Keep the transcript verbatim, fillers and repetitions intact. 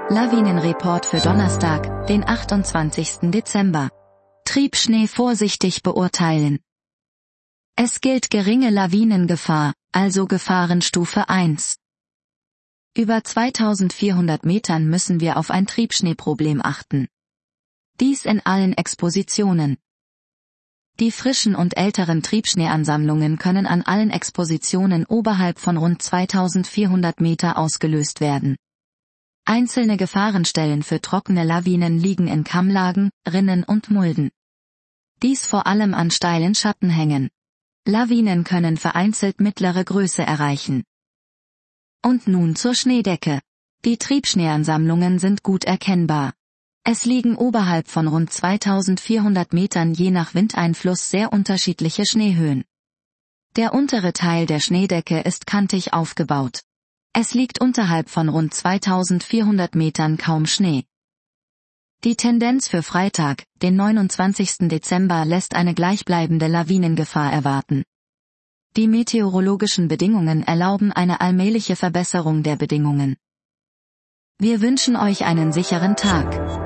Lawinenreport für Donnerstag, den achtundzwanzigsten Dezember. Triebschnee vorsichtig beurteilen. Es gilt geringe Lawinengefahr, also Gefahrenstufe eins. Über zweitausendvierhundert Metern müssen wir auf ein Triebschneeproblem achten. Dies in allen Expositionen. Die frischen und älteren Triebschneeansammlungen können an allen Expositionen oberhalb von rund zweitausendvierhundert Meter ausgelöst werden. Einzelne Gefahrenstellen für trockene Lawinen liegen in Kammlagen, Rinnen und Mulden. Dies vor allem an steilen Schattenhängen. Lawinen können vereinzelt mittlere Größe erreichen. Und nun zur Schneedecke. Die Triebschneeansammlungen sind gut erkennbar. Es liegen oberhalb von rund zweitausendvierhundert Metern je nach Windeinfluss sehr unterschiedliche Schneehöhen. Der untere Teil der Schneedecke ist kantig aufgebaut. Es liegt unterhalb von rund zweitausendvierhundert Metern kaum Schnee. Die Tendenz für Freitag, den neunundzwanzigsten Dezember, lässt eine gleichbleibende Lawinengefahr erwarten. Die meteorologischen Bedingungen erlauben eine allmähliche Verbesserung der Bedingungen. Wir wünschen euch einen sicheren Tag.